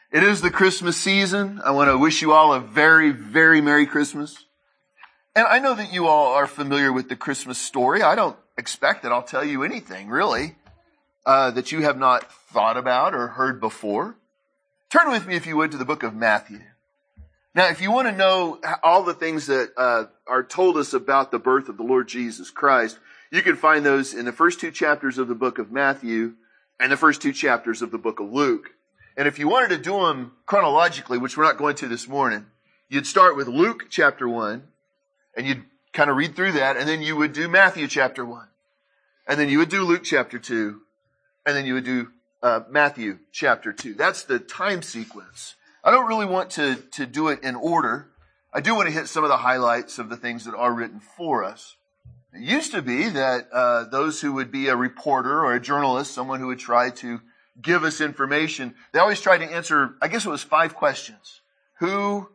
It is the Christmas season. I want to wish you all a very, very Merry Christmas. And I know that you all are familiar with the Christmas story. I don't expect that I'll tell you anything, really, that you have not thought about or heard before. Turn with me, if you would, to the book of Matthew. Now, if you want to know all the things that are told us about the birth of the Lord Jesus Christ, you can find those in the first two chapters of the book of Matthew and the first two chapters of the book of Luke. And if you wanted to do them chronologically, which we're not going to this morning, you'd start with Luke chapter 1, and you'd kind of read through that, and then you would do Matthew chapter 1. And then you would do Luke chapter 2, and then you would do Matthew chapter 2. That's the time sequence. I don't really want to do it in order. I do want to hit some of the highlights of the things that are written for us. It used to be that those who would be a reporter or a journalist, someone who would try to give us information, they always tried to answer, I guess it was 5 questions. Who,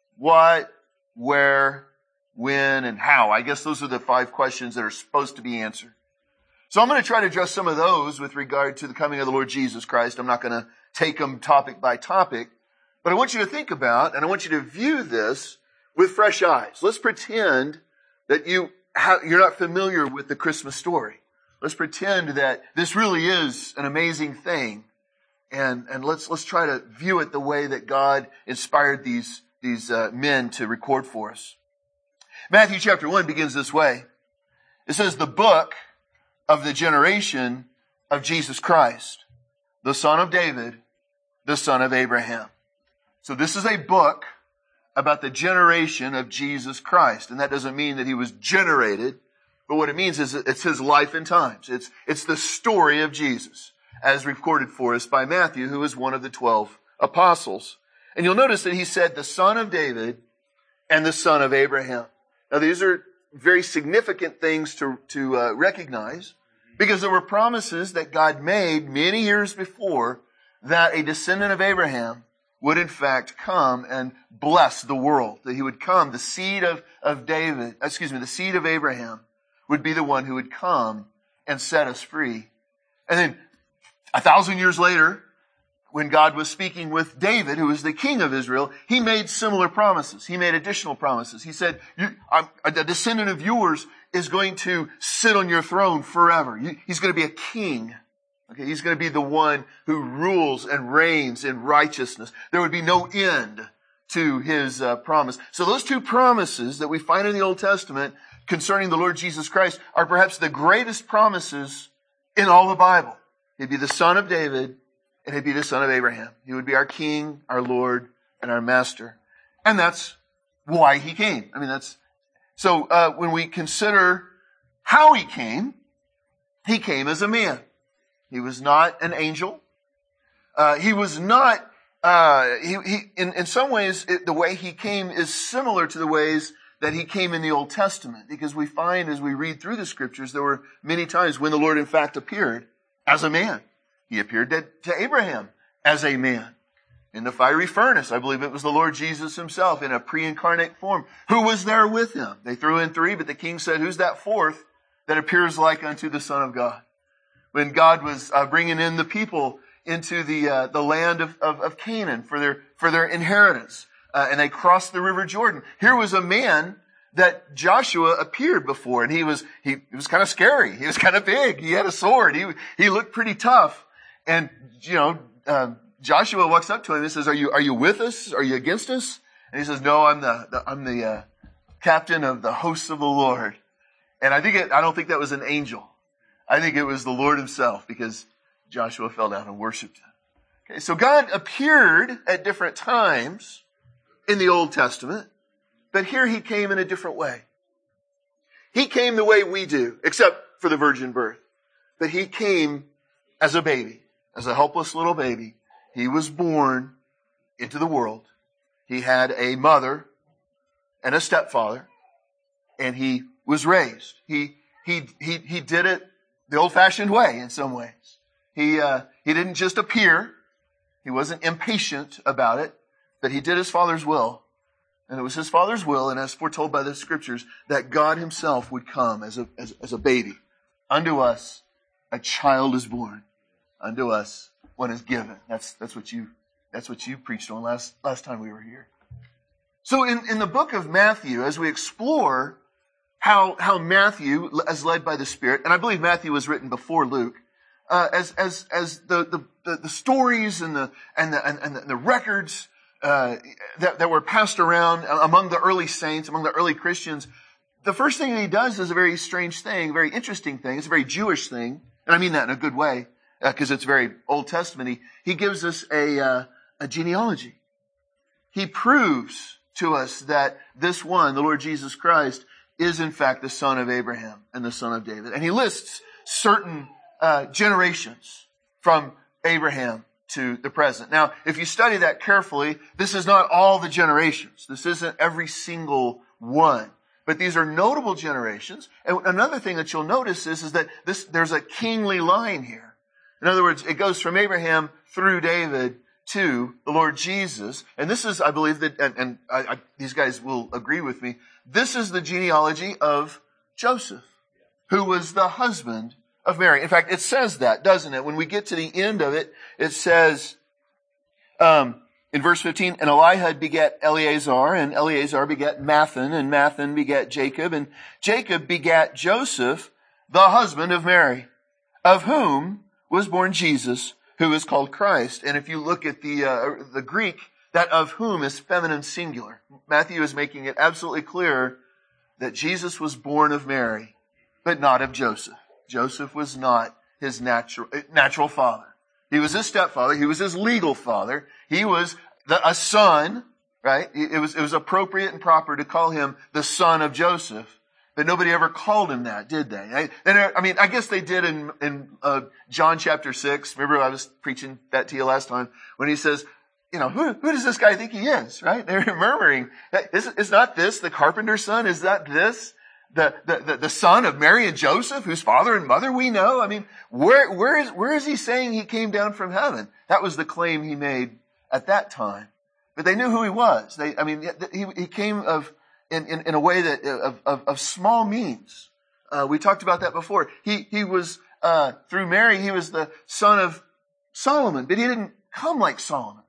what, where, when, and how. I guess those are the 5 questions that are supposed to be answered. So I'm going to try to address some of those with regard to the coming of the Lord Jesus Christ. I'm not going to take them topic by topic, but I want you to think about, and I want you to view this with fresh eyes. Let's pretend that you're not familiar with the Christmas story. Let's pretend that this really is an amazing thing. And let's try to view it the way that God inspired these men to record for us. Matthew chapter 1 begins this way. It says, the book of the generation of Jesus Christ, the son of David, the son of Abraham. So this is a book about the generation of Jesus Christ. And that doesn't mean that he was generated, but what it means is it's his life and times. It's the story of Jesus as recorded for us by Matthew, who is one of the 12 apostles. And you'll notice that he said the son of David and the son of Abraham. Now these are very significant things to recognize, because there were promises that God made many years before that a descendant of Abraham would in fact come and bless the world. That he would come, the seed of the seed of Abraham would be the one who would come and set us free. And then 1,000 years later, when God was speaking with David, who was the king of Israel, he made similar promises. He made additional promises. He said, a descendant of yours is going to sit on your throne forever. He's going to be a king. Okay, he's going to be the one who rules and reigns in righteousness. There would be no end to his promise. So those 2 promises that we find in the Old Testament concerning the Lord Jesus Christ are perhaps the greatest promises in all the Bible. He'd be the son of David, and he'd be the son of Abraham. He would be our king, our Lord, and our master. And that's why he came. So when we consider how he came as a man. He was not an angel. He was not, in some ways, the way he came is similar to the ways that he came in the Old Testament, because we find as we read through the scriptures, there were many times when the Lord in fact appeared as a man. He appeared to Abraham as a man. In the fiery furnace, I believe it was the Lord Jesus himself in a pre-incarnate form. Who was there with him? They threw in 3, but the king said, who's that 4th that appears like unto the Son of God? When God was bringing in the people into the land of Canaan for their inheritance, and they crossed the River Jordan. Here was a man that Joshua appeared before, and he was kind of scary. He was kind of big. He had a sword. He looked pretty tough. And Joshua walks up to him and says, "Are you with us? Are you against us?" And he says, "No, I'm the captain of the hosts of the Lord." And I don't think that was an angel. I think it was the Lord himself, because Joshua fell down and worshiped him. Okay, so God appeared at different times in the Old Testament, but here he came in a different way. He came the way we do, except for the virgin birth. But he came as a baby, as a helpless little baby. He was born into the world. He had a mother and a stepfather, and he was raised. He did it the old-fashioned way in some ways. He didn't just appear. He wasn't impatient about it, but he did his Father's will. And it was his Father's will, and as foretold by the Scriptures, that God himself would come as a baby. Unto us a child is born. Unto us one is given. That's what you That's what you preached on last time we were here. So in the book of Matthew, as we explore how Matthew, as led by the Spirit, and I believe Matthew was written before Luke, as the stories and the records that were passed around among the early saints, among the early Christians, the first thing that he does is a very strange thing, a very interesting thing. It's a very Jewish thing, and I mean that in a good way because it's very Old Testament-y. He gives us a genealogy. He proves to us that this one, the Lord Jesus Christ, is in fact the son of Abraham and the son of David. And he lists certain generations from Abraham to the present. Now, if you study that carefully, this is not all the generations. This isn't every single one. But these are notable generations. And another thing that you'll notice is that there's a kingly line here. In other words, it goes from Abraham through David to the Lord Jesus. And this is, I believe that, and these guys will agree with me, this is the genealogy of Joseph, who was the husband of Mary. In fact, it says that, doesn't it? When we get to the end of it, it says, in verse 15, and Elihud begat Eleazar, and Eleazar begat Mathan, and Mathan begat Jacob, and Jacob begat Joseph, the husband of Mary, of whom was born Jesus, who is called Christ. And if you look at the Greek, that of whom is feminine singular. Matthew is making it absolutely clear that Jesus was born of Mary, but not of Joseph. Joseph was not his natural father. He was his stepfather. He was his legal father. He was a son, right? It was appropriate and proper to call him the son of Joseph. But nobody ever called him that, did they? I guess they did in John chapter 6. Remember I was preaching that to you last time when he says, who does this guy think he is, right? They're murmuring. Is not this the carpenter's son? Is that this the son of Mary and Joseph, whose father and mother we know? I mean, where is he saying he came down from heaven? That was the claim he made at that time. But they knew who he was. He came in a way that of small means. We talked about that before. He was through Mary, he was the son of Solomon, but he didn't come like Solomon.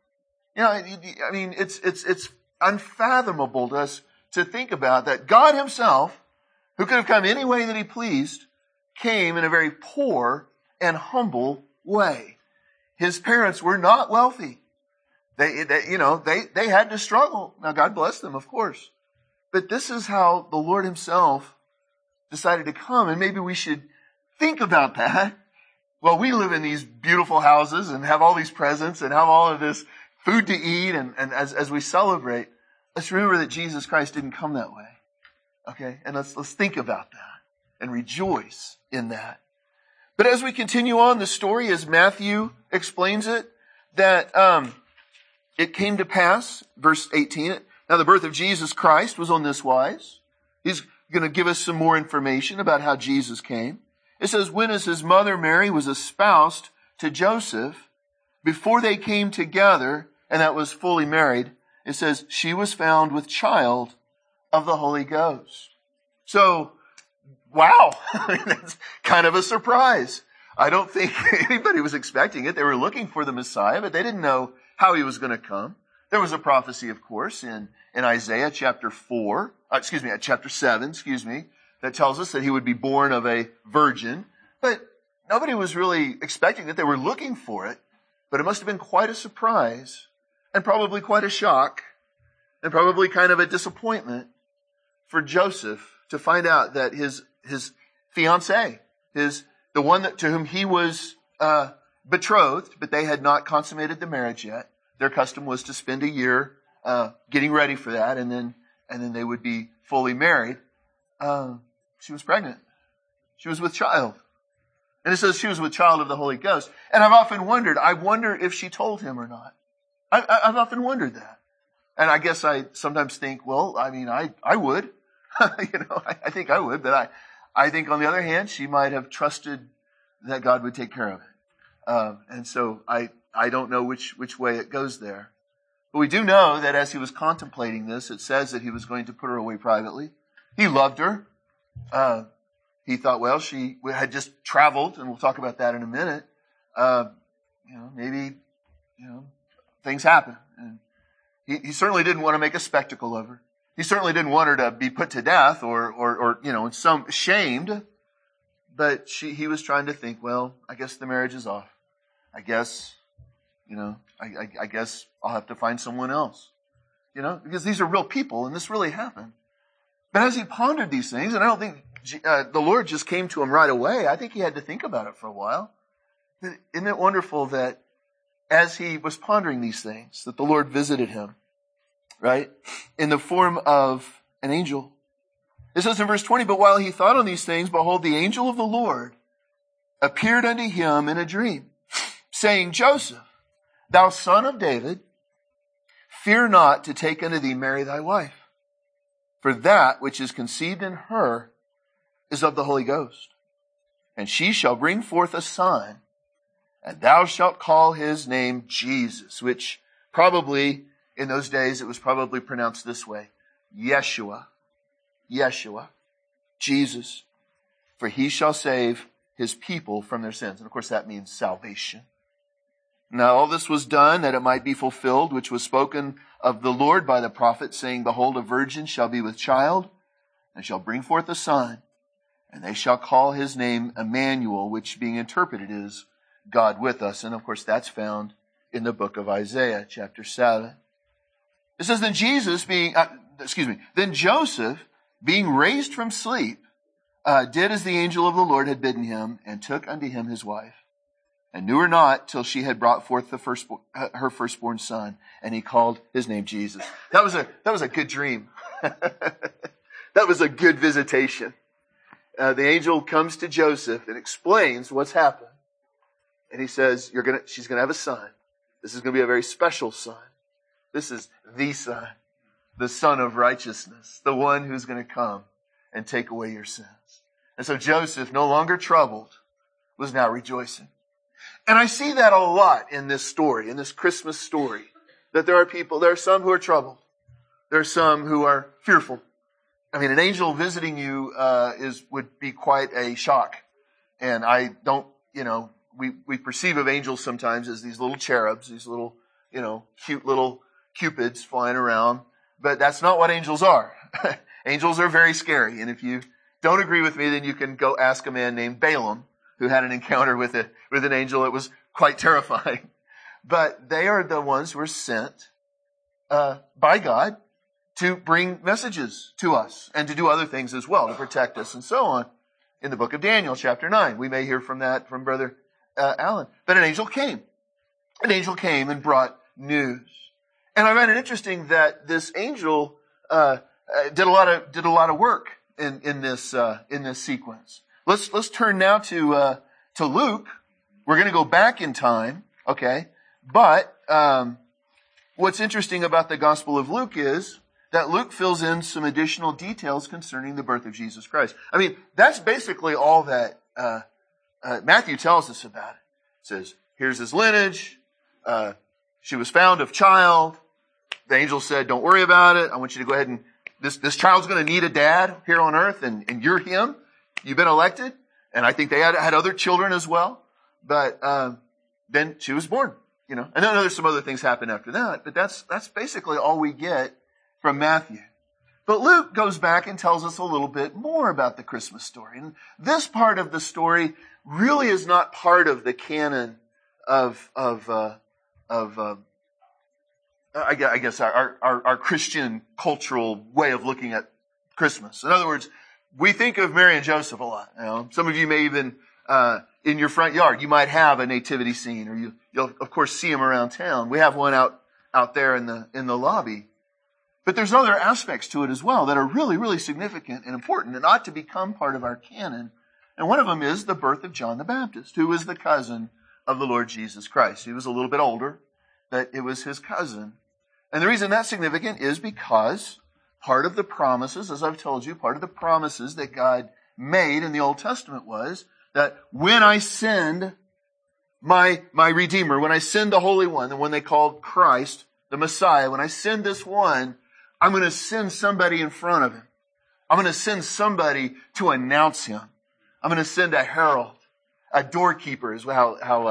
It's unfathomable to us to think about that God himself, who could have come any way that he pleased, came in a very poor and humble way. His parents were not wealthy. They had to struggle. Now God bless them, of course. But this is how the Lord himself decided to come. And maybe we should think about that. Well, we live in these beautiful houses and have all these presents and have all of this food to eat. And as we celebrate, let's remember that Jesus Christ didn't come that way. Okay? And let's think about that and rejoice in that. But as we continue on the story, as Matthew explains it, that it came to pass, verse 18, now the birth of Jesus Christ was on this wise. He's going to give us some more information about how Jesus came. It says, when as his mother Mary was espoused to Joseph, before they came together, and that was fully married, it says, she was found with child of the Holy Ghost. So, wow, that's kind of a surprise. I don't think anybody was expecting it. They were looking for the Messiah, but they didn't know how he was going to come. There was a prophecy, of course, in Isaiah chapter 7, that tells us that he would be born of a virgin. But nobody was really expecting it. They were looking for it. But it must have been quite a surprise and probably quite a shock and probably kind of a disappointment for Joseph to find out that his fiancée, the one to whom he was betrothed, but they had not consummated the marriage yet. Their custom was to spend a year getting ready for that, and then they would be fully married. She was pregnant. She was with child. And it says she was with child of the Holy Ghost. And I've often wondered, I wonder if she told him or not. I've often wondered that. And I guess I sometimes think, well, I mean, I would. I think I would, but I think on the other hand, she might have trusted that God would take care of it. And so I don't know which way it goes there. But we do know that as he was contemplating this, it says that he was going to put her away privately. He loved her. He thought, well, she had just traveled, and we'll talk about that in a minute. Maybe, things happen. And he certainly didn't want to make a spectacle of her. He certainly didn't want her to be put to death or some shamed. But he was trying to think, well, I guess the marriage is off. I guess, I guess I'll have to find someone else. Because these are real people and this really happened. But as he pondered these things, and I don't think the Lord just came to him right away. I think he had to think about it for a while. Isn't it wonderful that as he was pondering these things, that the Lord visited him, right? In the form of an angel. It says in verse 20, but while he thought on these things, behold, the angel of the Lord appeared unto him in a dream, saying, Joseph, thou son of David, fear not to take unto thee Mary thy wife, for that which is conceived in her is of the Holy Ghost. And she shall bring forth a son, and thou shalt call his name Jesus, which probably, in those days, it was probably pronounced this way, Yeshua, Jesus, for he shall save his people from their sins. And of course that means salvation. Now all this was done that it might be fulfilled, which was spoken of the Lord by the prophet, saying, behold, a virgin shall be with child, and shall bring forth a son, and they shall call his name Emmanuel, which being interpreted is God with us. And of course that's found in the book of Isaiah, chapter 7. It says, then Joseph, being raised from sleep, did as the angel of the Lord had bidden him, and took unto him his wife, and knew her not till she had brought forth her firstborn son, and he called his name Jesus. That was a good dream. That was a good visitation. The angel comes to Joseph and explains what's happened. And he says, she's gonna have a son. This is gonna be a very special son. This is the son, the son of righteousness, the one who's gonna come and take away your sins. And so Joseph, no longer troubled, was now rejoicing. And I see that a lot in this story, in this Christmas story, that there are some who are troubled. There are some who are fearful. I mean, an angel visiting you, would be quite a shock. And I don't, we perceive of angels sometimes as these little cherubs, these little, cute little cupids flying around. But that's not what angels are. Angels are very scary. And if you don't agree with me, then you can go ask a man named Balaam, who had an encounter with an angel. It was quite terrifying. But they are the ones who are sent by God to bring messages to us and to do other things as well, to protect us and so on. In the book of Daniel, chapter 9, we may hear from that from Brother Alan. But an angel came. An angel came and brought news. And I find it interesting that this angel did a lot of work in this sequence. Let's turn now to Luke. We're going to go back in time, okay? But what's interesting about the Gospel of Luke is that Luke fills in some additional details concerning the birth of Jesus Christ. I mean, that's basically all that Matthew tells us about it. It says, here's his lineage. She was found of child. The angel said, don't worry about it. I want you to go ahead and this child's going to need a dad here on earth, and you're him. You've been elected. And I think they had other children as well. But then she was born, I know there's some other things happen after that, but that's basically all we get from Matthew. But Luke goes back and tells us a little bit more about the Christmas story. And this part of the story really is not part of the canon of I guess our Christian cultural way of looking at Christmas. In other words, we think of Mary and Joseph a lot. Some of you may even, in your front yard, you might have a nativity scene, or you'll of course see them around town. We have one out there in the lobby. But there's other aspects to it as well that are really, really significant and important and ought to become part of our canon. And one of them is the birth of John the Baptist, who was the cousin of the Lord Jesus Christ. He was a little bit older, but it was his cousin. And the reason that's significant is because part of the promises, as I've told you, part of the promises that God made in the Old Testament was that when I send my Redeemer, when I send the Holy One, the one they called Christ, the Messiah, when I send this one, I'm going to send somebody in front of him. I'm going to send somebody to announce him. I'm going to send a herald, a doorkeeper is how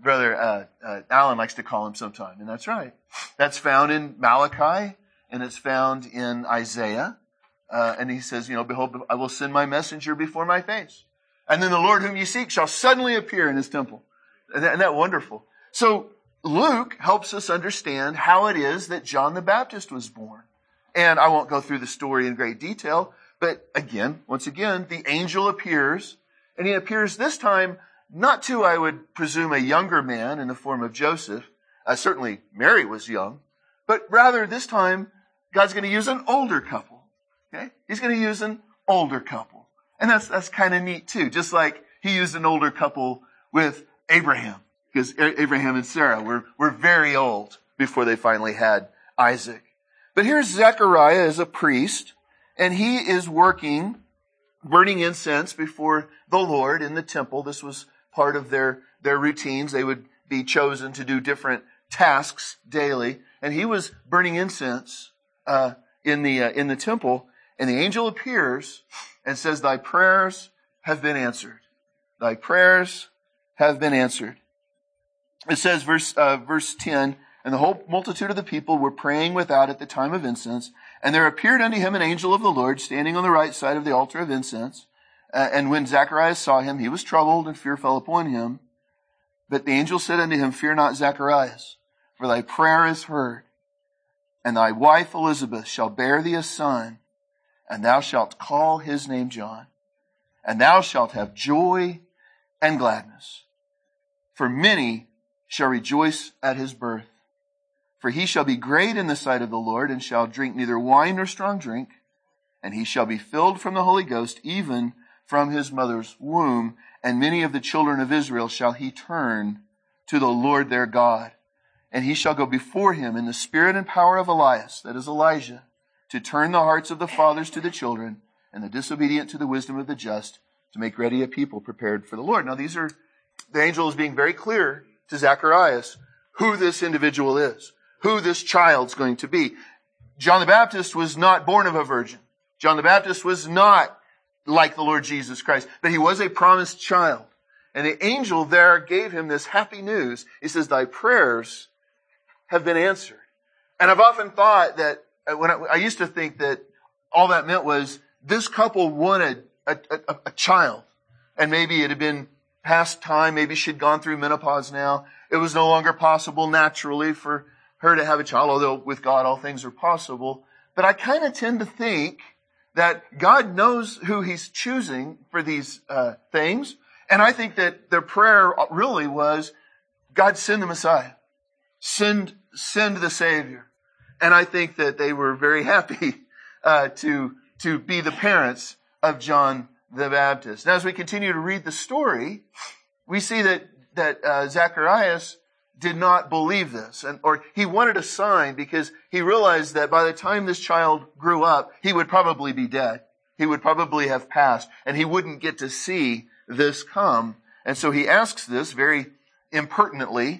Brother Alan likes to call him sometime, and that's right. That's found in Malachi, and it's found in Isaiah. And he says, behold, I will send my messenger before my face. And then the Lord whom you seek shall suddenly appear in his temple. Isn't that wonderful? So Luke helps us understand how it is that John the Baptist was born. And I won't go through the story in great detail, but once again, the angel appears, and he appears this time not to, I would presume, a younger man in the form of Joseph. Certainly Mary was young, but rather this time God's going to use an older couple. Okay? He's going to use an older couple. And that's kind of neat too. Just like he used an older couple with Abraham, because Abraham and Sarah were very old before they finally had Isaac. But here's Zechariah as a priest, and he is working, burning incense before the Lord in the temple. This was part of their routines. They would be chosen to do different tasks daily. And he was burning incense in the temple. And the angel appears and says, thy prayers have been answered. Thy prayers have been answered. It says, verse 10, and the whole multitude of the people were praying without at the time of incense. And there appeared unto him an angel of the Lord standing on the right side of the altar of incense. And when Zacharias saw him, he was troubled, and fear fell upon him. But the angel said unto him, fear not, Zacharias, for thy prayer is heard. And thy wife Elizabeth shall bear thee a son, and thou shalt call his name John. And thou shalt have joy and gladness. For many shall rejoice at his birth. For he shall be great in the sight of the Lord, and shall drink neither wine nor strong drink. And he shall be filled from the Holy Ghost, even from his mother's womb. And many of the children of Israel shall he turn to the Lord their God. And he shall go before him in the spirit and power of Elias, that is Elijah, to turn the hearts of the fathers to the children, and the disobedient to the wisdom of the just, to make ready a people prepared for the Lord. Now the angel is being very clear to Zacharias who this individual is, who this child's going to be. John the Baptist was not born of a virgin. John the Baptist was not like the Lord Jesus Christ, but he was a promised child. And the angel there gave him this happy news. He says, thy prayers have been answered. And I've often thought that when I used to think that all that meant was this couple wanted a child, and maybe it had been past time. Maybe she'd gone through menopause now. It was no longer possible naturally for her to have a child, although with God all things are possible. But I kind of tend to think that God knows who he's choosing for these things. And I think that their prayer really was, God, send the Messiah. Send the Savior. And I think that they were very happy to be the parents of John the Baptist. Now, as we continue to read the story, we see that Zacharias did not believe this, or he wanted a sign because he realized that by the time this child grew up, he would probably be dead. He would probably have passed, and he wouldn't get to see this come. And so he asks this very impertinently,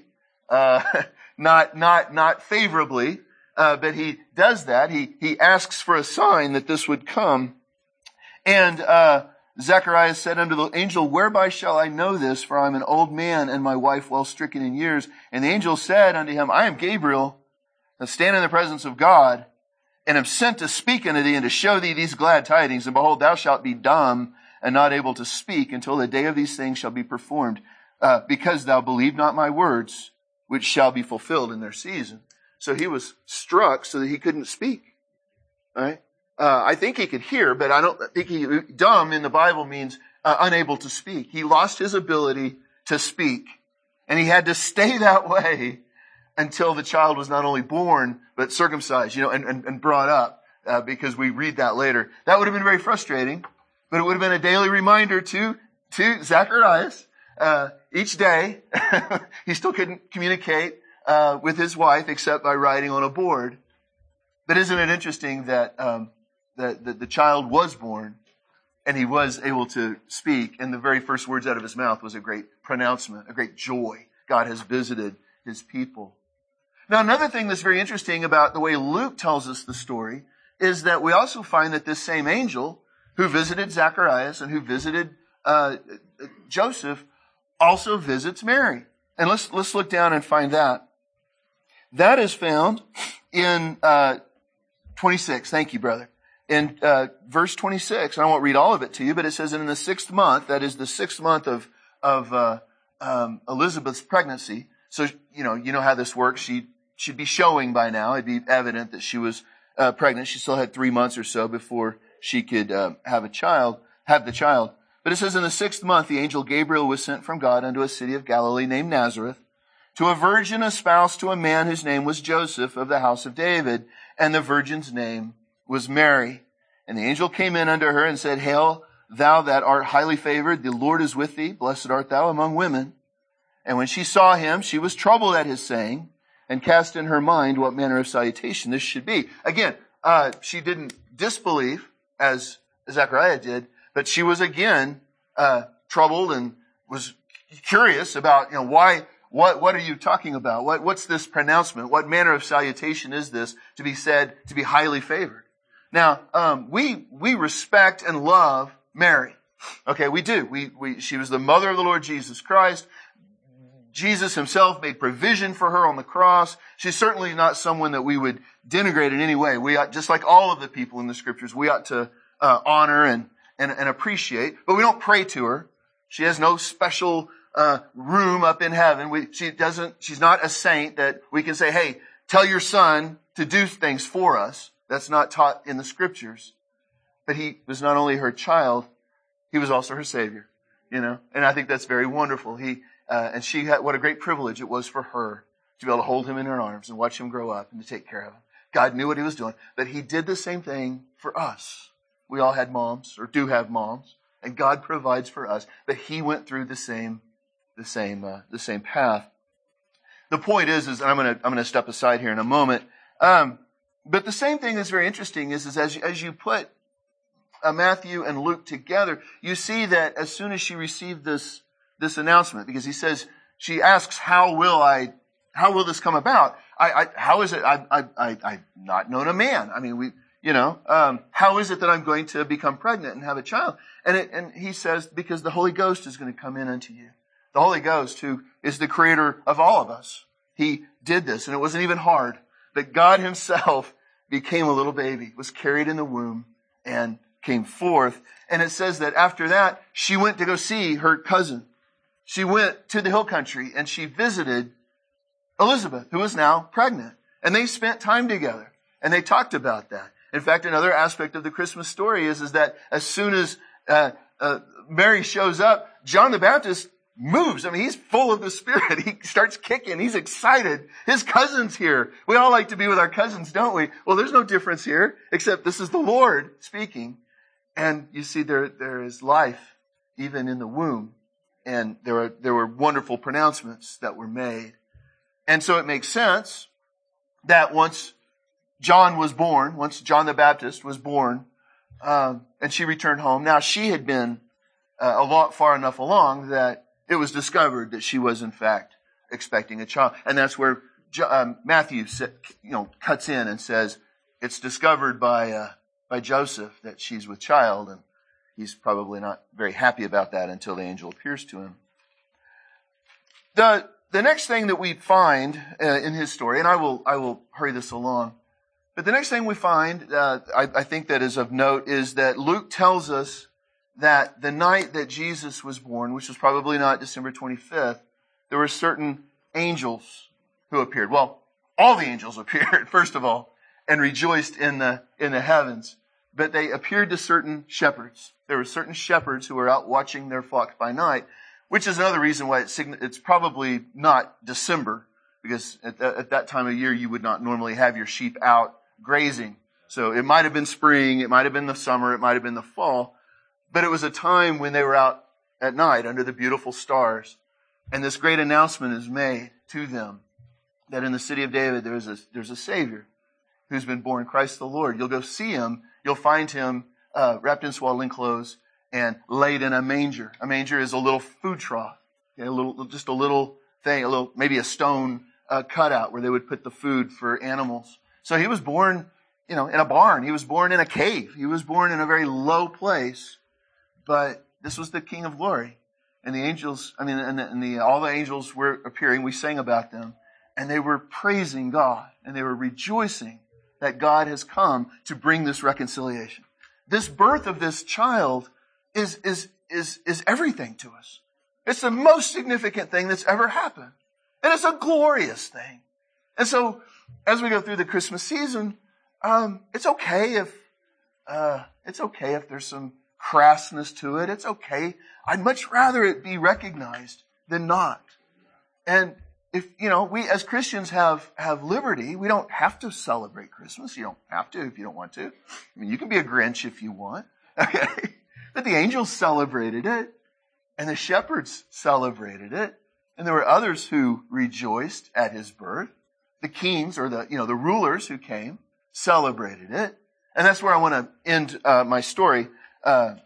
not favorably, but he does that. He asks for a sign that this would come. And Zacharias said unto the angel, whereby shall I know this? For I am an old man, and my wife well stricken in years. And the angel said unto him, I am Gabriel, that stand in the presence of God, and am sent to speak unto thee, and to show thee these glad tidings. And behold, thou shalt be dumb, and not able to speak, until the day of these things shall be performed, because thou believed not my words, which shall be fulfilled in their season. So he was struck so that he couldn't speak. Right? I think he could hear, but I don't think dumb in the Bible means unable to speak. He lost his ability to speak. And he had to stay that way until the child was not only born, but circumcised, and brought up, because we read that later. That would have been very frustrating, but it would have been a daily reminder to Zacharias, each day. He still couldn't communicate, with his wife except by writing on a board. But isn't it interesting that the child was born and he was able to speak, and the very first words out of his mouth was a great pronouncement, a great joy. God has visited his people. Now, another thing that's very interesting about the way Luke tells us the story is that we also find that this same angel who visited Zacharias and who visited Joseph also visits Mary. And let's look down and find that. That is found in 26. Thank you, brother. In verse 26, I won't read all of it to you, but it says, in the 6th month, that is the 6th month of Elizabeth's pregnancy. So, you know how this works. She should be showing by now. It'd be evident that she was pregnant. She still had 3 months or so before she could have the child. But it says, in the 6th month, the angel Gabriel was sent from God unto a city of Galilee named Nazareth, to a virgin espoused to a man whose name was Joseph of the house of David, and the virgin's name was Mary. And the angel came in unto her and said, Hail, thou that art highly favored, the Lord is with thee, blessed art thou among women. And when she saw him, she was troubled at his saying, and cast in her mind what manner of salutation this should be. Again, she didn't disbelieve, as Zechariah did, but she was again troubled and was curious about, why. What are you talking about? What's this pronouncement? What manner of salutation is this to be said to be highly favored? Now, we respect and love Mary. Okay, we do. She was the mother of the Lord Jesus Christ. Jesus himself made provision for her on the cross. She's certainly not someone that we would denigrate in any way. We ought, just like all of the people in the scriptures, we ought to honor and appreciate, but we don't pray to her. She has no special room up in heaven. She's not a saint that we can say, hey, tell your son to do things for us. That's not taught in the scriptures. But he was not only her child, he was also her savior, and I think that's very wonderful. And she had, what a great privilege it was for her to be able to hold him in her arms and watch him grow up and to take care of him. God knew what he was doing, but he did the same thing for us. We all had moms or do have moms, and God provides for us, but he went through the same path. The point is, and I'm going to step aside here in a moment. But the same thing that's very interesting is as you put Matthew and Luke together, you see that as soon as she received this announcement, because he says, she asks, how will this come about? How is it? I've not known a man. I mean, how is it that I'm going to become pregnant and have a child? And he says, because the Holy Ghost is going to come in unto you. The Holy Ghost, who is the creator of all of us. He did this, and it wasn't even hard. That God himself became a little baby, was carried in the womb, and came forth. And it says that after that, she went to go see her cousin. She went to the hill country, and she visited Elizabeth, who was now pregnant. And they spent time together, and they talked about that. In fact, another aspect of the Christmas story is that as soon as Mary shows up, John the Baptist moves. I mean, he's full of the Spirit. He starts kicking. He's excited. His cousin's here. We all like to be with our cousins, don't we? Well, there's no difference here, except this is the Lord speaking. And you see there is life even in the womb. And there were wonderful pronouncements that were made. And so it makes sense that once John the Baptist was born, and she returned home. Now she had been far enough along that it was discovered that she was in fact expecting a child. And that's where Matthew cuts in and says it's discovered by Joseph that she's with child, and he's probably not very happy about that until the angel appears to him. The next thing that we find in his story, and I will hurry this along, but the next thing we find, I think that is of note, is that Luke tells us that the night that Jesus was born, which was probably not December 25th, there were certain angels who appeared. Well, all the angels appeared, first of all, and rejoiced in the heavens. But they appeared to certain shepherds. There were certain shepherds who were out watching their flocks by night, which is another reason why it's probably not December, because at that time of year you would not normally have your sheep out grazing. So it might have been spring, it might have been the summer, it might have been the fall. But it was a time when they were out at night under the beautiful stars. And this great announcement is made to them that in the city of David there's a Savior who's been born, Christ the Lord. You'll go see him. You'll find him wrapped in swaddling clothes and laid in a manger. A manger is a little food trough, just a little thing, maybe a stone cutout where they would put the food for animals. So he was born, in a barn. He was born in a cave. He was born in a very low place. But this was the King of Glory. And the angels, all the angels were appearing. We sang about them. And they were praising God. And they were rejoicing that God has come to bring this reconciliation. This birth of this child is everything to us. It's the most significant thing that's ever happened. And it's a glorious thing. And so, as we go through the Christmas season, it's okay if there's some crassness to it. It's okay. I'd much rather it be recognized than not. And if, we as Christians have liberty, we don't have to celebrate Christmas. You don't have to if you don't want to. You can be a Grinch if you want. Okay. But the angels celebrated it. And the shepherds celebrated it. And there were others who rejoiced at his birth. The kings or the rulers who came celebrated it. And that's where I want to end my story. And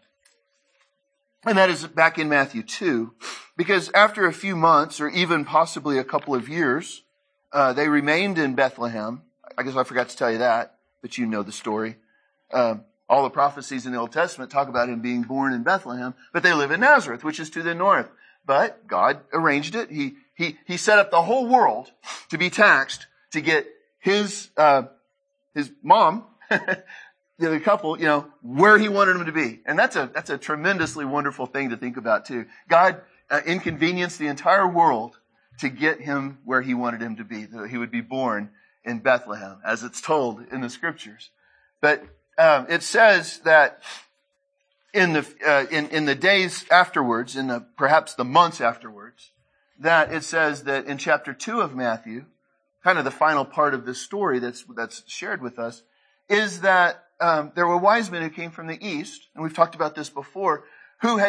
that is back in Matthew 2. Because after a few months or even possibly a couple of years, they remained in Bethlehem. I guess I forgot to tell you that, but you know the story. All the prophecies in the Old Testament talk about him being born in Bethlehem, but they live in Nazareth, which is to the north. But God arranged it. He set up the whole world to be taxed to get his mom, the other couple, where he wanted them to be. And that's a tremendously wonderful thing to think about too. God inconvenienced the entire world to get him where he wanted him to be. That he would be born in Bethlehem, as it's told in the scriptures. But it says that in the days afterwards, perhaps the months afterwards, that it says that in chapter 2 of Matthew, kind of the final part of this story that's shared with us, is that there were wise men who came from the east, and we've talked about this before, who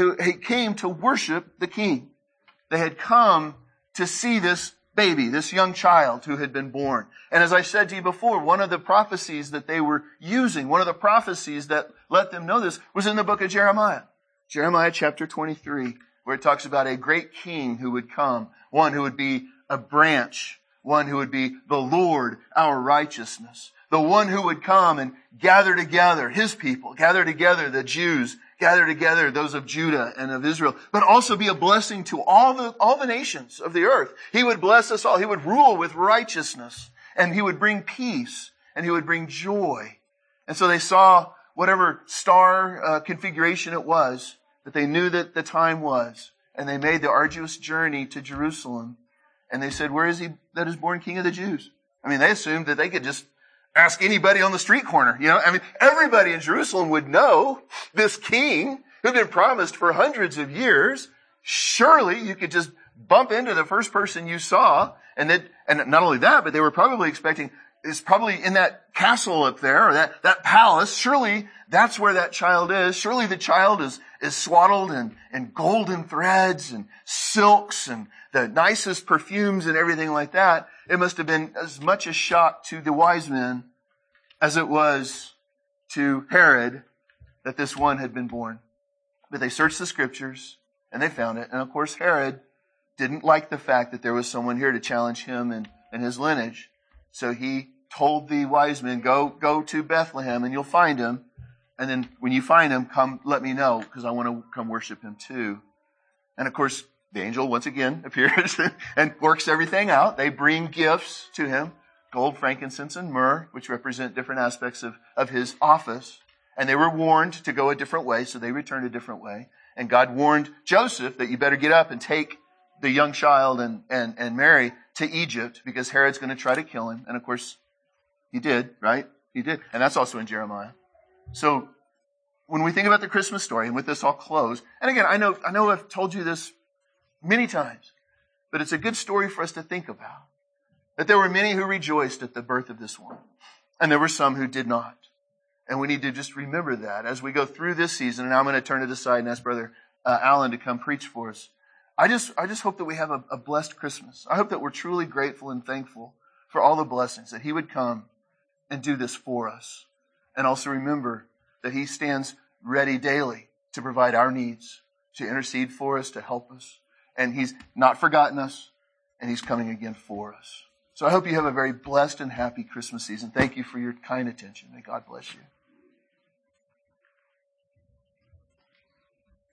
came to worship the king. They had come to see this baby, this young child who had been born. And as I said to you before, one of the prophecies that they were using, one of the prophecies that let them know this, was in the book of Jeremiah. Jeremiah chapter 23, where it talks about a great king who would come, one who would be a branch, one who would be the Lord, our righteousness, the one who would come and gather together his people, gather together the Jews, gather together those of Judah and of Israel, but also be a blessing to all the nations of the earth. He would bless us all. He would rule with righteousness, and he would bring peace, and he would bring joy. And so they saw whatever star configuration it was, that they knew that the time was, and they made the arduous journey to Jerusalem. And they said, "Where is he that is born King of the Jews?" They assumed that they could just ask anybody on the street corner. Everybody in Jerusalem would know this king who'd been promised for hundreds of years. Surely you could just bump into the first person you saw. And not only that, but they were probably expecting, it's probably in that castle up there, or that palace. Surely that's where that child is. Surely the child is swaddled in golden threads and silks and the nicest perfumes and everything like that. It must have been as much a shock to the wise men as it was to Herod that this one had been born. But they searched the scriptures and they found it. And of course, Herod didn't like the fact that there was someone here to challenge him and his lineage. So he told the wise men, go to Bethlehem and you'll find him. And then when you find him, come let me know, because I want to come worship him too. And of course, the angel once again appears and works everything out. They bring gifts to him, gold, frankincense, and myrrh, which represent different aspects of his office. And they were warned to go a different way, so they returned a different way. And God warned Joseph that you better get up and take the young child and Mary to Egypt, because Herod's going to try to kill him. And of course, he did, right? He did. And that's also in Jeremiah. So when we think about the Christmas story, and with this I'll close, and again, I know I've told you this many times, but it's a good story for us to think about. That there were many who rejoiced at the birth of this one, and there were some who did not. And we need to just remember that as we go through this season. And I'm going to turn it aside and ask Brother Alan to come preach for us. I just hope that we have a blessed Christmas. I hope that we're truly grateful and thankful for all the blessings, that he would come and do this for us. And also remember that he stands ready daily to provide our needs, to intercede for us, to help us. And he's not forgotten us, and he's coming again for us. So I hope you have a very blessed and happy Christmas season. Thank you for your kind attention. May God bless you.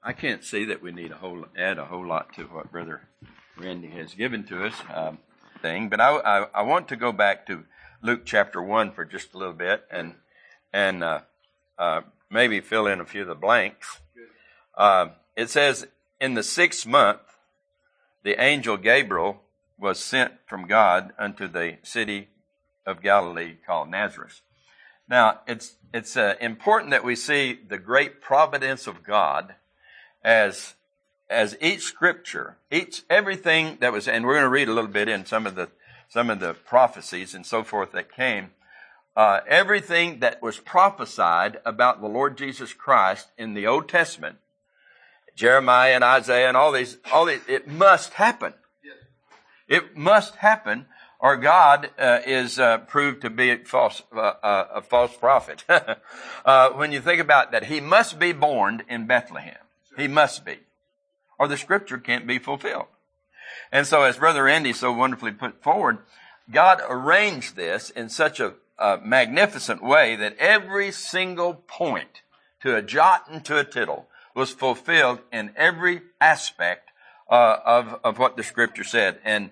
I can't see that we need add a whole lot to what Brother Randy has given to us, but I want to go back to Luke chapter 1 for just a little bit and maybe fill in a few of the blanks. It says, in the 6th month, the angel Gabriel was sent from God unto the city of Galilee called Nazareth. Now, it's important that we see the great providence of God as each scripture, everything that was, and we're going to read a little bit in some of the prophecies and so forth that came. Everything that was prophesied about the Lord Jesus Christ in the Old Testament, Jeremiah and Isaiah and all these, it must happen. It must happen, or God is proved to be a false prophet. When you think about that, he must be born in Bethlehem. He must be, or the scripture can't be fulfilled. And so, as Brother Randy so wonderfully put forward, God arranged this in such a magnificent way that every single point, to a jot and to a tittle, was fulfilled in every aspect of what the scripture said. And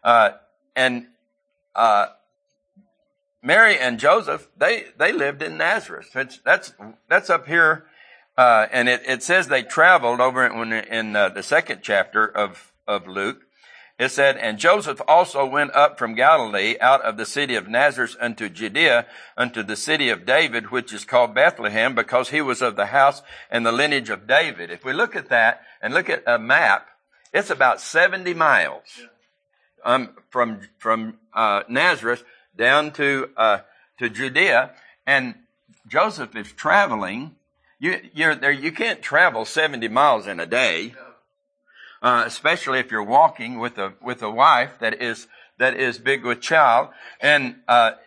Mary and Joseph, they lived in Nazareth. That's up here, and it says they traveled over in the 2nd chapter of Luke. It said, and Joseph also went up from Galilee out of the city of Nazareth unto Judea, unto the city of David, which is called Bethlehem, because he was of the house and the lineage of David. If we look at that and look at a map, it's about 70 miles from Nazareth down to Judea, and Joseph is traveling. You can't travel 70 miles in a day. Especially if you're walking with a wife that is big with child. And,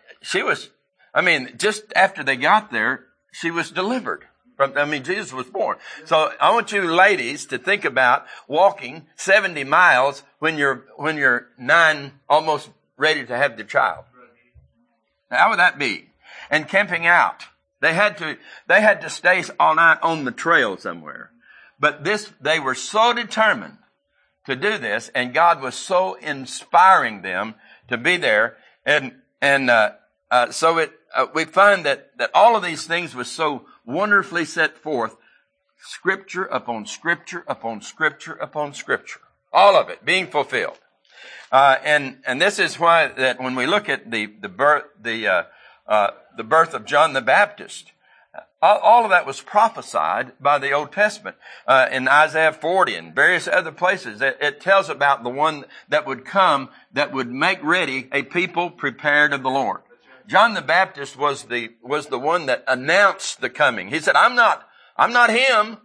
just after they got there, she was delivered. Jesus was born. So I want you ladies to think about walking 70 miles when you're 9, almost ready to have the child. How would that be? And camping out. They had to stay all night on the trail somewhere. But they were so determined to do this, and God was so inspiring them to be there, so we find that all of these things was so wonderfully set forth, scripture upon scripture upon scripture upon scripture, all of it being fulfilled, and this is why that when we look at the birth of John the Baptist, all of that was prophesied by the Old Testament. In Isaiah 40 and various other places, it tells about the one that would come, that would make ready a people prepared of the Lord. John the Baptist was the one that announced the coming. He said, I'm not him.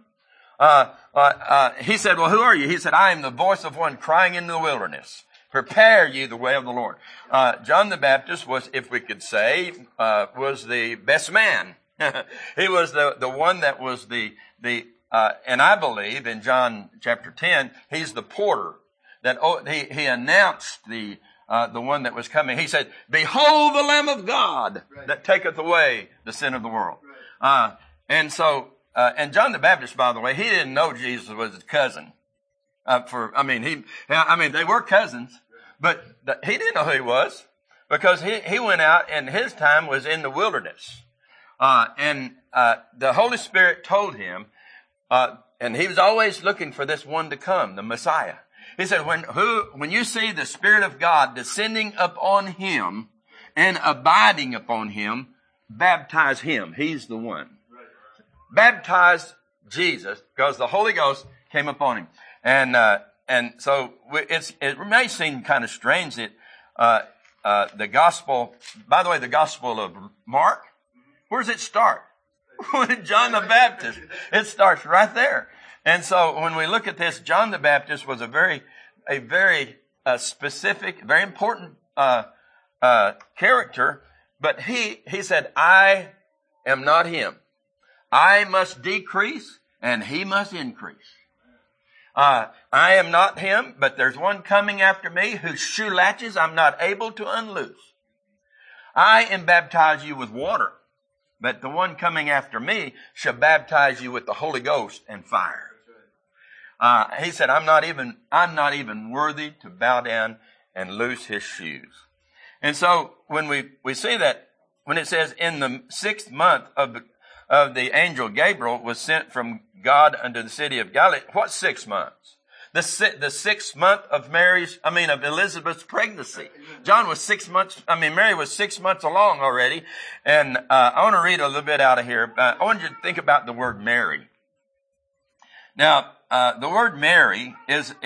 He said, well, who are you? He said, I am the voice of one crying in the wilderness. Prepare ye the way of the Lord. John the Baptist was, if we could say, was the best man. He was the one that was and I believe in John chapter 10, he's the porter that he announced the one that was coming. He said, behold the Lamb of God that taketh away the sin of the world. And John the Baptist, by the way, he didn't know Jesus was his cousin. They were cousins, but he didn't know who he was, because he went out and his time was in the wilderness. The Holy Spirit told him, and he was always looking for this one to come, the Messiah. He said, when you see the Spirit of God descending upon him and abiding upon him, baptize him. He's the one. Baptize Jesus, because the Holy Ghost came upon him. So it may seem kind of strange that, the gospel, by the way, the Gospel of Mark, where does it start? With John the Baptist. It starts right there. And so when we look at this, John the Baptist was a very specific, very important character. But he said, I am not him. I must decrease and he must increase. I am not him, but there's one coming after me whose shoe latches I'm not able to unloose. I am baptize you with water, but the one coming after me shall baptize you with the Holy Ghost and fire. He said, I'm not even worthy to bow down and loose his shoes. And so when we see that, when it says in the 6th month of the angel Gabriel was sent from God unto the city of Galilee, what 6 months? The 6th month of Elizabeth's pregnancy. Mary was 6 months along already. And, I want to read a little bit out of here. I want you to think about the word Mary. Now, the word Mary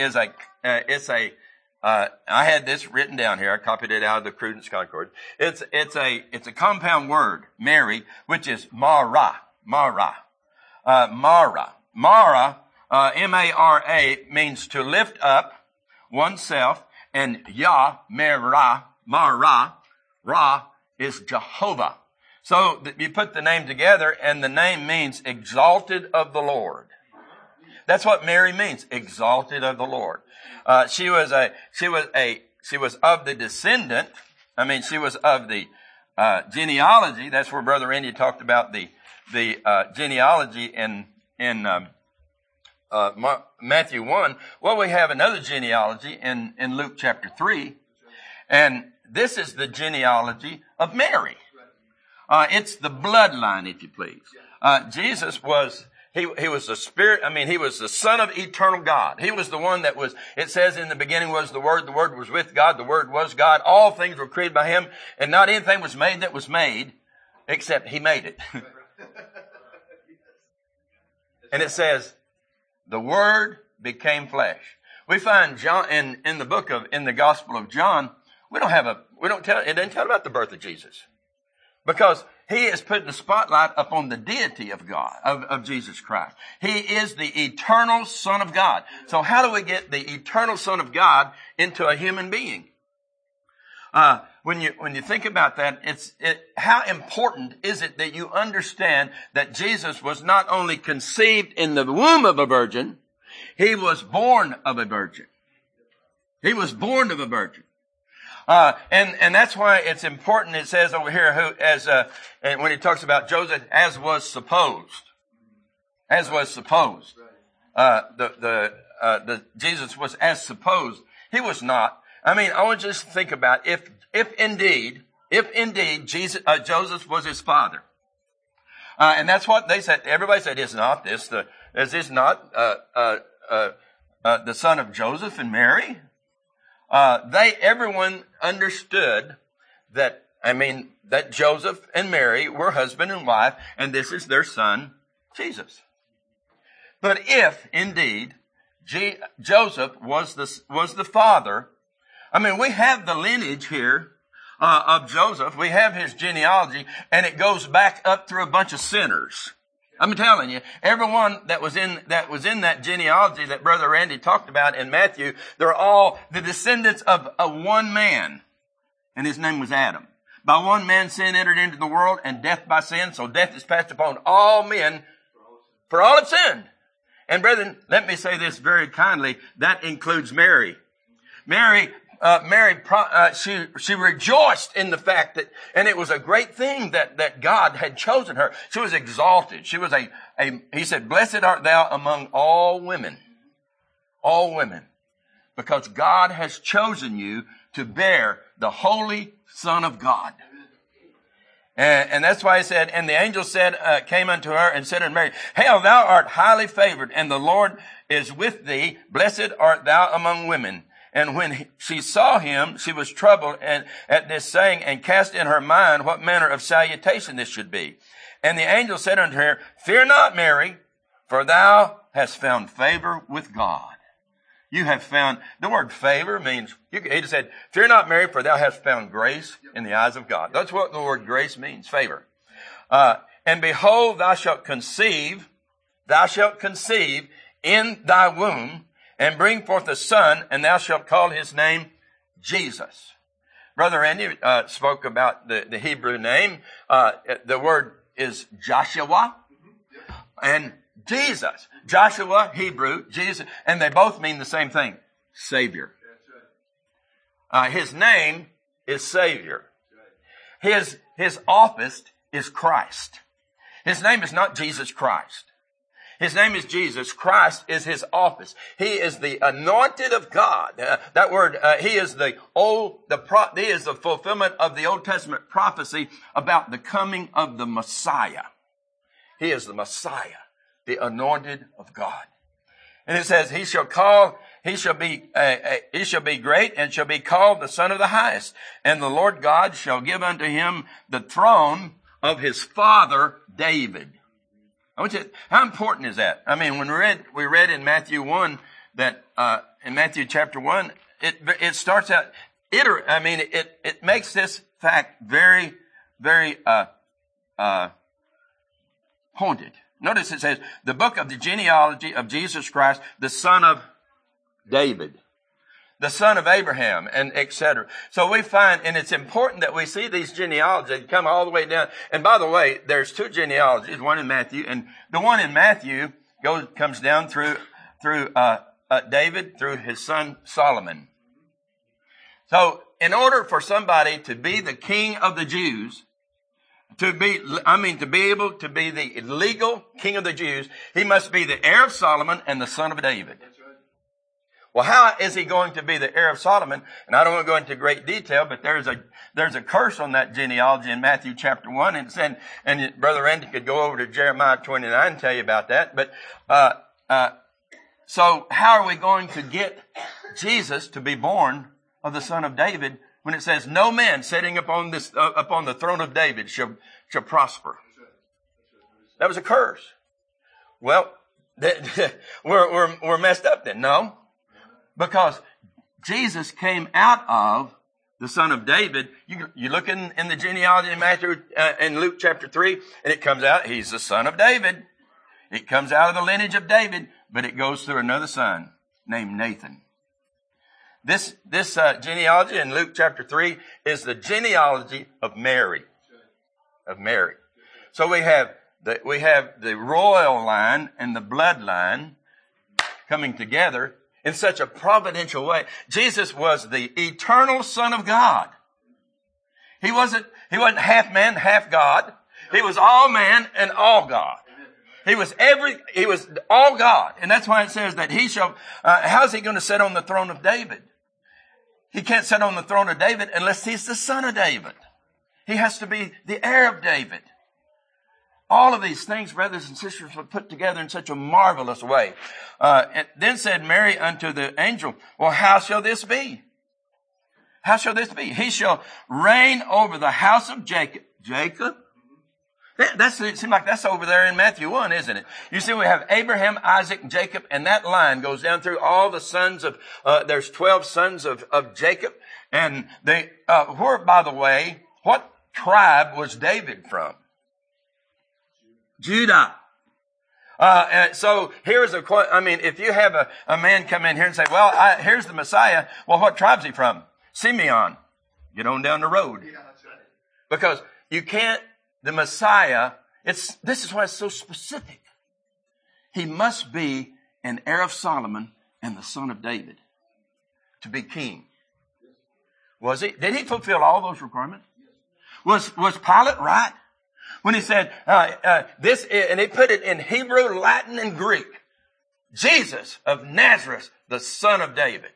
I had this written down here. I copied it out of the Credence Concord. It's a compound word, Mary, which is Mara. Mara, M-A-R-A, means to lift up oneself, and Mara, Ra is Jehovah. So you put the name together, and the name means exalted of the Lord. That's what Mary means, exalted of the Lord. She was of the descendant. She was of the genealogy. That's where Brother Randy talked about the genealogy in Matthew 1. Well, we have another genealogy in Luke chapter 3, and this is the genealogy of Mary. It's the bloodline, if you please. Jesus was. He was the Spirit, he was the Son of eternal God. He was the one that was, it says in the beginning was the Word was with God, the Word was God. All things were created by Him, and not anything was made that was made, except He made it. And it says, the Word became flesh. We find John, in the Gospel of John, it doesn't tell about the birth of Jesus. Because he is putting the spotlight upon the deity of God, of Jesus Christ. He is the eternal Son of God. So how do we get the eternal Son of God into a human being? When you think about that, how important is it that you understand that Jesus was not only conceived in the womb of a virgin, he was born of a virgin. He was born of a virgin. And that's why it's important. It says over here, and when he talks about Joseph, as was supposed. Jesus was as supposed. He was not. I want you to think about if indeed Joseph was his father. And that's what they said. Everybody said, is this not the son of Joseph and Mary? Everyone understood that Joseph and Mary were husband and wife, and this is their son, Jesus. But if indeed Joseph was the father, we have the lineage here of Joseph. We have his genealogy, and it goes back up through a bunch of sinners. I'm telling you, everyone that was in that genealogy that Brother Randy talked about in Matthew, they're all the descendants of one man, and his name was Adam. By one man sin entered into the world, and death by sin, so death is passed upon all men, for all have sinned. And brethren, let me say this very kindly, that includes Mary. Mary, she rejoiced in the fact that, and it was a great thing that God had chosen her. She was exalted. She was he said, blessed art thou among all women, because God has chosen you to bear the Holy Son of God. And that's why he said, and the angel came unto her and said unto Mary, Hail, thou art highly favored, and the Lord is with thee. Blessed art thou among women. And when she saw him, she was troubled at this saying, and cast in her mind what manner of salutation this should be. And the angel said unto her, Fear not, Mary, for thou hast found favor with God. You have found, the word favor means, he just said, Fear not, Mary, for thou hast found grace in the eyes of God. That's what the word grace means, favor. And behold, thou shalt conceive in thy womb, and bring forth a son, and thou shalt call his name Jesus. Brother Randy spoke about the Hebrew name. The word is Joshua and Jesus. Joshua, Hebrew, Jesus, and they both mean the same thing, Savior. His name is Savior. His office is Christ. His name is not Jesus Christ. His name is Jesus. Christ is his office. He is the anointed of God. That word, he is the fulfillment of the Old Testament prophecy about the coming of the Messiah. He is the Messiah, the anointed of God. And it says, he shall be great and shall be called the Son of the Highest. And the Lord God shall give unto him the throne of his father David. How important is that? I mean, when we read in Matthew 1 that, in Matthew chapter 1, it starts out, it makes this fact very, very, pointed. Notice it says, the book of the genealogy of Jesus Christ, the son of David, the son of Abraham, and etc. So we find, and it's important that we see these genealogies come all the way down. And by the way, there's two genealogies, one in Matthew, and the one in Matthew comes down through David, through his son Solomon. So in order for somebody to be the king of the Jews, to be able to be the legal king of the Jews, he must be the heir of Solomon and the son of David. Well, how is he going to be the heir of Solomon? And I don't want to go into great detail, but there's a curse on that genealogy in Matthew chapter 1. And it said, and Brother Randy could go over to Jeremiah 29 and tell you about that. But, so how are we going to get Jesus to be born of the son of David when it says no man sitting upon the throne of David shall prosper? That was a curse. Well, we're messed up then. No. Because Jesus came out of the son of David. You look in the genealogy in Matthew, in Luke chapter 3, and it comes out, he's the son of David. It comes out of the lineage of David, but it goes through another son named Nathan. This genealogy in Luke chapter 3 is the genealogy of Mary. So we have the royal line and the bloodline coming together in such a providential way. Jesus was the eternal Son of God. He wasn't half man, half God. He was all man and all God. He was all God. And that's why it says that how is he going to sit on the throne of David? He can't sit on the throne of David unless he's the son of David. He has to be the heir of David. All of these things, brothers and sisters, were put together in such a marvelous way. And then said Mary unto the angel, well, how shall this be? How shall this be? He shall reign over the house of Jacob. Jacob? It seems like that's over there in Matthew 1, isn't it? You see, we have Abraham, Isaac, and Jacob, and that line goes down through all the sons of, there's 12 sons of Jacob. And by the way, what tribe was David from? Judah. And so here's if you have a man come in here and say, well, here's the Messiah. Well, what tribe's he from? Simeon. Get on down the road. Yeah, that's right. Because you can't, the Messiah, this is why it's so specific. He must be an heir of Solomon and the son of David to be king. Was he? Did he fulfill all those requirements? Was Pilate right when he said this? And he put it in Hebrew, Latin, and Greek. Jesus of Nazareth, the son of David.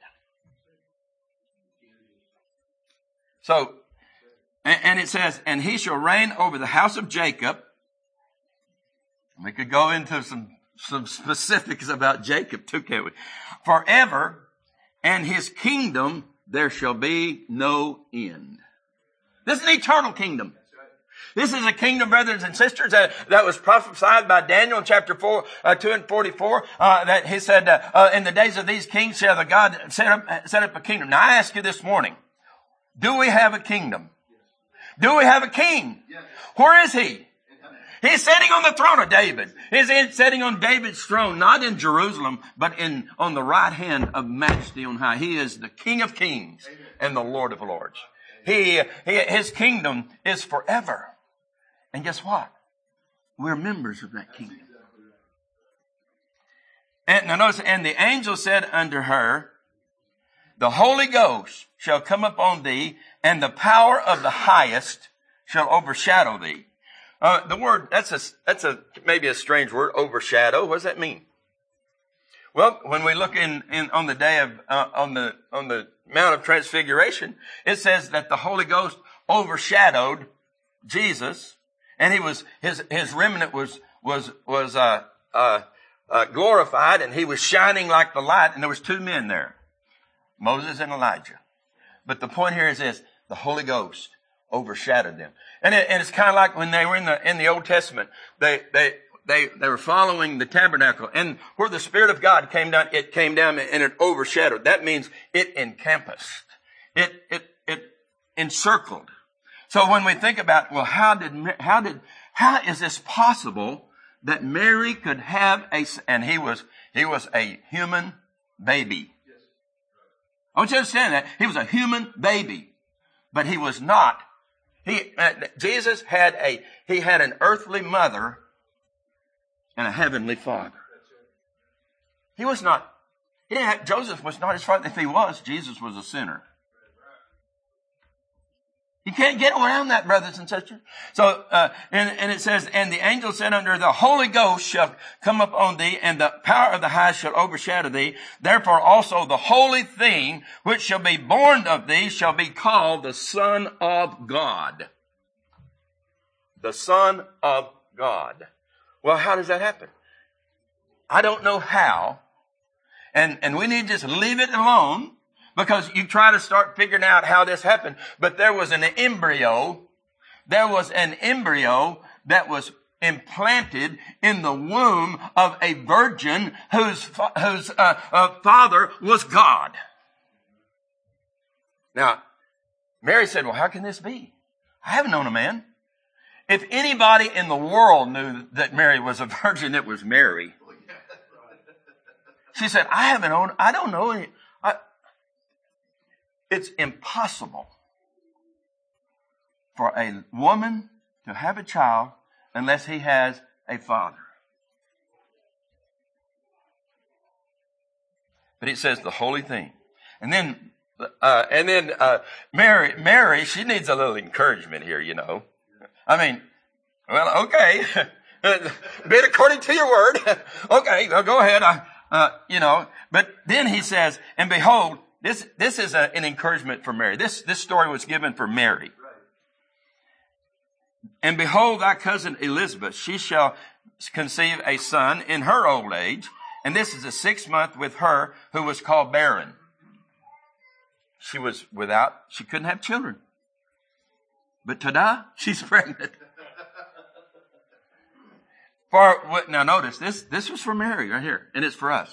So, and it says, and he shall reign over the house of Jacob. We could go into some specifics about Jacob too, can't we? Forever, and his kingdom there shall be no end. This is an eternal kingdom. This is a kingdom, brothers and sisters, that was prophesied by Daniel in chapter 4, 2 and 44, that he said, in the days of these kings shall the God set up a kingdom. Now I ask you this morning, do we have a kingdom? Do we have a king? Where is he? He's sitting on the throne of David. He's sitting on David's throne, not in Jerusalem, but on the right hand of majesty on high. He is the King of kings and the Lord of lords. His kingdom is forever. And guess what? We're members of that kingdom. And now notice, and the angel said unto her, the Holy Ghost shall come upon thee, and the power of the highest shall overshadow thee. The word, that's maybe a strange word, overshadow. What does that mean? Well, when we look on the day of, on the Mount of Transfiguration, it says that the Holy Ghost overshadowed Jesus, and his remnant was glorified, and he was shining like the light, and there was two men there, Moses and Elijah. But the point here is this: the Holy Ghost overshadowed them, and it's kind of like when they were in the Old Testament. They were following the tabernacle, and where the Spirit of God came down, it came down and it overshadowed. That means it encompassed, it encircled. So when we think about, well, how is this possible that Mary could have and he was a human baby. I want you to understand that. He was a human baby, but he was not. Jesus had an earthly mother and a heavenly father. He was not, Joseph was not his father. If he was, Jesus was a sinner. You can't get around that, brothers and sisters. So, and it says, and the angel said unto her, the Holy Ghost shall come upon thee, and the power of the highest shall overshadow thee. Therefore also the holy thing which shall be born of thee shall be called the Son of God. The Son of God. Well, how does that happen? I don't know how. And we need to just leave it alone, because you try to start figuring out how this happened. But there was an embryo. There was an embryo that was implanted in the womb of a virgin whose father was God. Now, Mary said, well, how can this be? I haven't known a man. If anybody in the world knew that Mary was a virgin, it was Mary. She said, I don't know any. It's impossible for a woman to have a child unless he has a father. But it says the holy thing. And then Mary, she needs a little encouragement here, you know. I mean, well, okay. Bit according to your word. Okay, well, go ahead. But then he says, and behold, this is an encouragement for Mary. This story was given for Mary. And behold, thy cousin Elizabeth, she shall conceive a son in her old age. And this is the 6th month with her who was called barren. She couldn't have children. But ta-da, she's pregnant. Now notice, this was for Mary right here, and it's for us.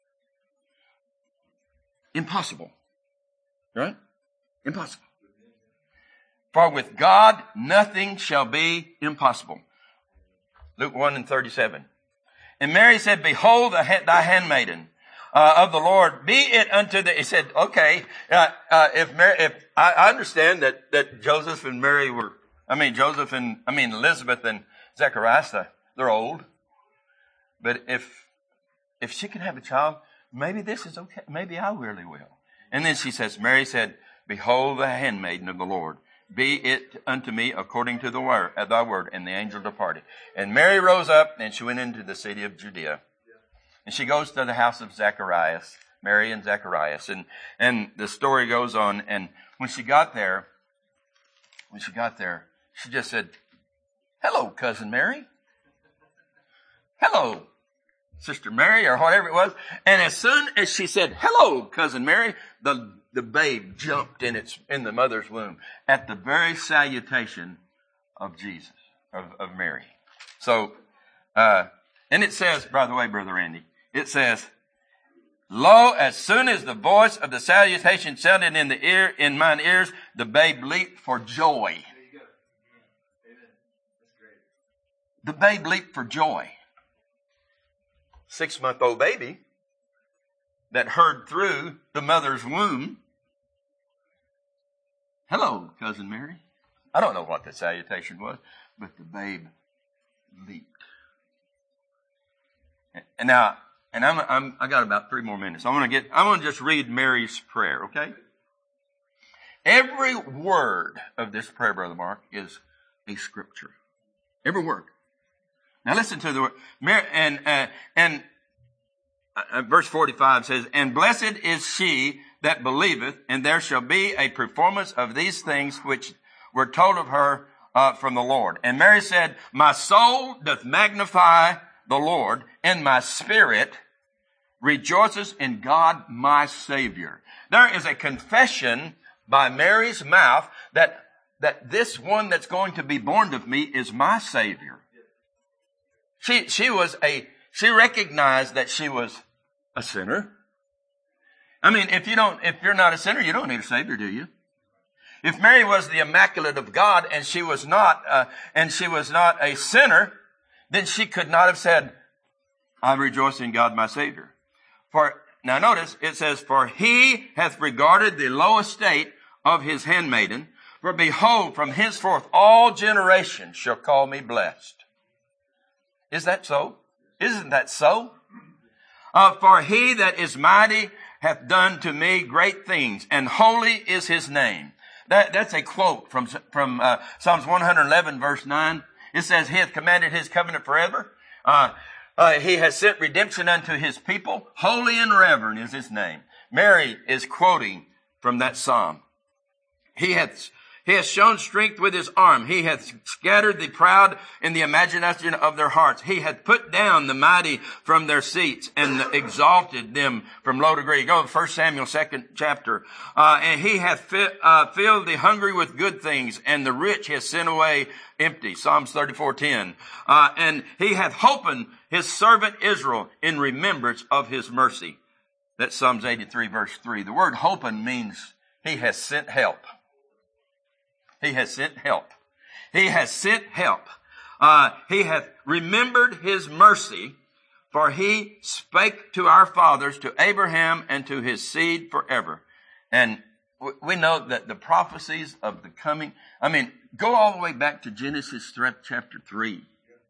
Impossible. Right? Impossible. For with God, nothing shall be impossible. Luke 1:37. And Mary said, behold, thy handmaiden of the Lord, be it unto thee. He said, okay, if I understand that Joseph and Mary Elizabeth and Zacharias, they're old. But if she can have a child, maybe this is okay. Maybe I really will. And then she says, Mary said, behold the handmaiden of the Lord. Be it unto me according to thy word. And the angel departed. And Mary rose up and she went into the city of Judea. And she goes to the house of Zacharias, Mary and Zacharias. And the story goes on. And when she got there, she just said, hello, cousin Mary. Hello, Sister Mary, or whatever it was. And as soon as she said, hello, cousin Mary, the babe jumped in the mother's womb at the very salutation of Jesus, of Mary. So, and it says, by the way, Brother Randy, it says, lo, as soon as the voice of the salutation sounded in mine ears, the babe leaped for joy. There you go. Amen. That's great. The babe leaped for joy. 6-month-old baby that heard through the mother's womb. Hello, cousin Mary. I don't know what the salutation was, but the babe leaped. And now, I got about 3 more minutes. I want to just read Mary's prayer, okay? Every word of this prayer, Brother Mark, is a scripture. Every word. Now listen to the word. Verse 45 says, and blessed is she that believeth, and there shall be a performance of these things which were told of her from the Lord. And Mary said, my soul doth magnify the Lord, and my spirit rejoices in God my Savior. There is a confession by Mary's mouth that this one that's going to be born of me is my Savior. She recognized that she was a sinner. I mean, if you're not a sinner, you don't need a Savior, do you? If Mary was the Immaculate of God and she was not a sinner, then she could not have said, I rejoice in God my Savior. Now notice, it says, for he hath regarded the low estate of his handmaiden, for behold, from henceforth all generations shall call me blessed. Is that so? Isn't that so? For he that is mighty hath done to me great things, and holy is his name. That's a quote from Psalms 111, verse 9. It says, he hath commanded his covenant forever. He has sent redemption unto his people. Holy and reverend is his name. Mary is quoting from that psalm. He hath shown strength with his arm. He hath scattered the proud in the imagination of their hearts. He hath put down the mighty from their seats and exalted them from low degree. Go to 1 Samuel 2nd chapter. And he hath filled the hungry with good things, and the rich he hath sent away empty. Psalms 34:10. And he hath holpen his servant Israel in remembrance of his mercy. That's Psalms 83 verse 3. The word holpen means he has sent help. He has sent help. He has sent help. He hath remembered his mercy, for he spake to our fathers, to Abraham, and to his seed forever. And we know that the prophecies of the coming, go all the way back to Genesis chapter 3.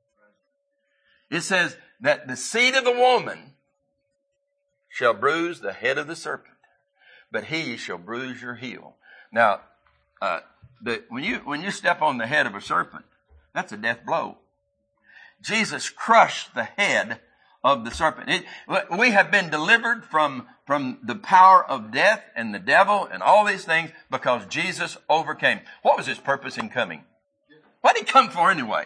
It says that the seed of the woman shall bruise the head of the serpent, but he shall bruise your heel. Now, when you step on the head of a serpent, that's a death blow. Jesus crushed the head of the serpent. We have been delivered from the power of death and the devil and all these things because Jesus overcame. What was his purpose in coming? What did he come for anyway?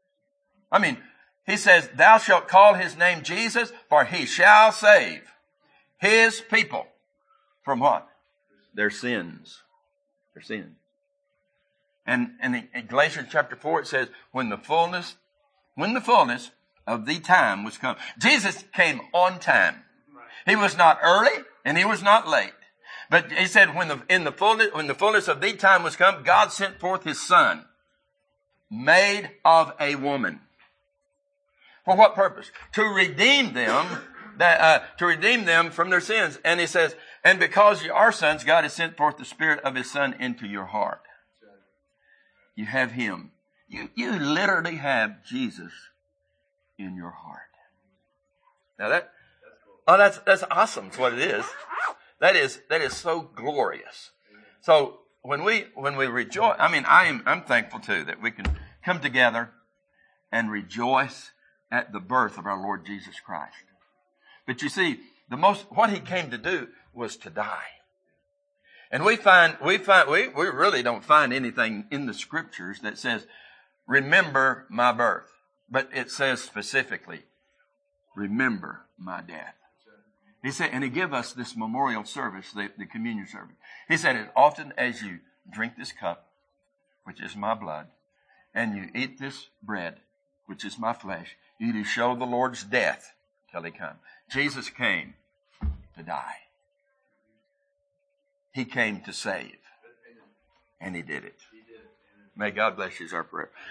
He says, thou shalt call his name Jesus, for he shall save his people from what? Their sins. Their sins. And in Galatians chapter 4, it says, when the fullness of the time was come. Jesus came on time. He was not early and he was not late. But he said, when the fullness of the time was come, God sent forth his son, made of a woman. For what purpose? To redeem them from their sins. And he says, and because you are sons, God has sent forth the Spirit of his Son into your heart. You have him. You literally have Jesus in your heart. Now that's awesome. That's what it is. That is so glorious. So when we rejoice, I'm thankful too that we can come together and rejoice at the birth of our Lord Jesus Christ. But you see, what he came to do was to die. And we really don't find anything in the scriptures that says, remember my birth. But it says specifically, remember my death. He said, and he gave us this memorial service, the communion service. He said, as often as you drink this cup, which is my blood, and you eat this bread, which is my flesh, you do show the Lord's death till he come. Jesus came to die. He came to save. And he did it. May God bless you, is our prayer.